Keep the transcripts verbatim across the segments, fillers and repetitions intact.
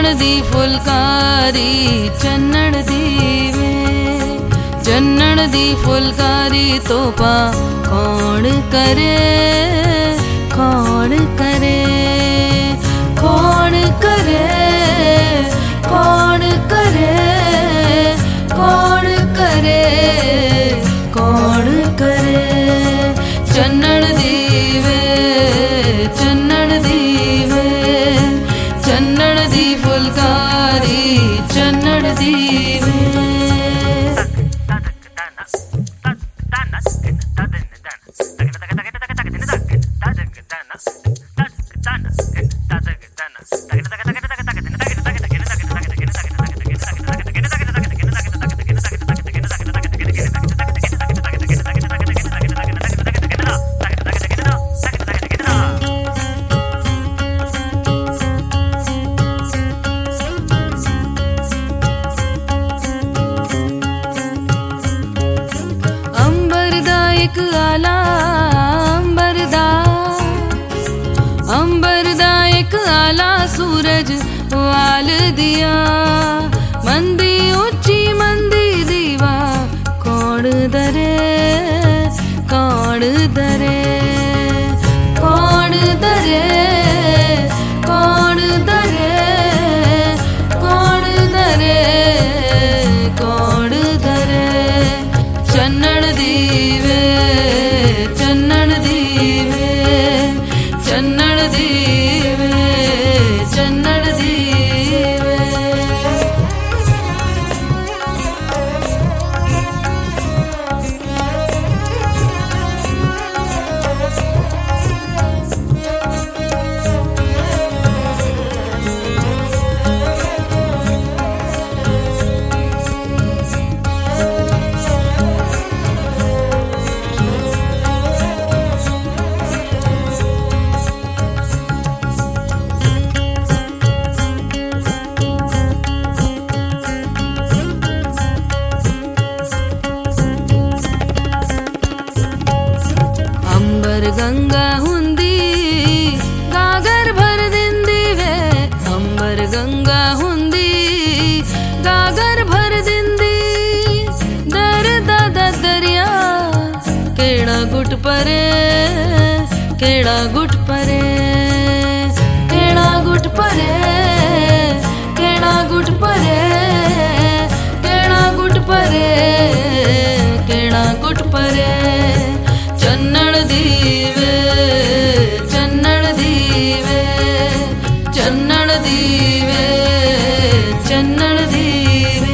दी फुलकारी चन्नण दीवे, चन्नण दी फुलकारी तोपा कौन करे, कौन करे, कौन करे, कौन करे, कौन करे, कौन करे। चन्नण दीवे, चन्नण दीवे, चन्नण दी फुलकारी चन्नण दीवे। एक आला अंबरदा, अंबरदा एक आला सूरज वाल दिया, मंदी ऊंची मंदी दीवा कौन दरे, कौन दरे, कौन दरे, कौन दरे, कौन दरे, कौन दरे। चन्नण दीवे, चन्नण दीवे, चन्नण दीवे, चन्नण दीवे। गंगा हुंदी गागर भर दिंदी वे, अंबर गंगा हुंदी गागर भर दिंदी। दर दादा दरिया केड़ा गुट परे, केड़ा गुट परे, केड़ा गुट परे, केड़ा गुट परे, केड़ा गुट परे, केड़ा गुट परे। चन्नण दीवे, चन्नण दीवे, चन्नण दीवे, चन्नण दीवे।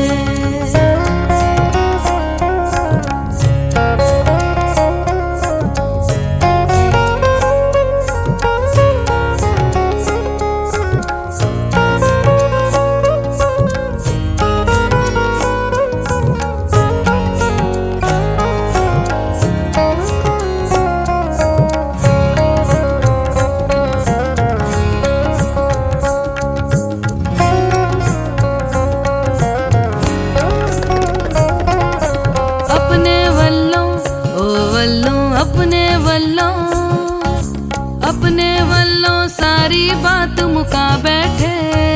अपने वल्लों, अपने वल्लों सारी बात मुका बैठे,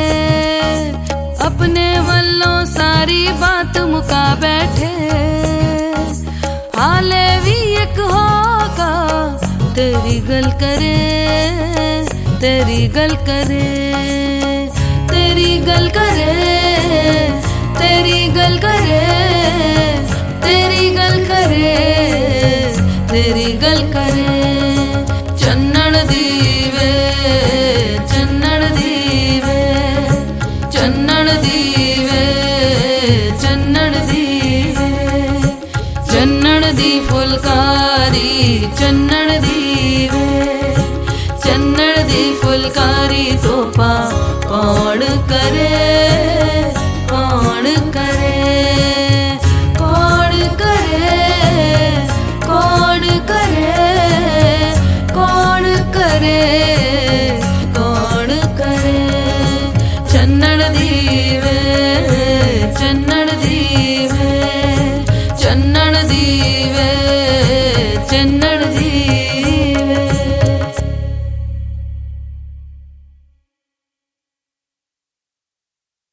अपने वल्लों सारी बात मुका बैठे। हाले भी एक होगा तेरी गल करे, तेरी गल करे, तेरी गल करे, तेरी गल करे, तेरी गल करे, तेरी गल करे। चन्नण दीवे, चन्नण दीवे, चन्नण दीवे, चन्नण दीवे। चन्नण दी फुलकारी चन्नण दीवे, चन्नण दी फुलकारी तोपा कौन करे, कौन करे, कौन करे, कौन करे, कौन करे, कौन करे। चन्नण दी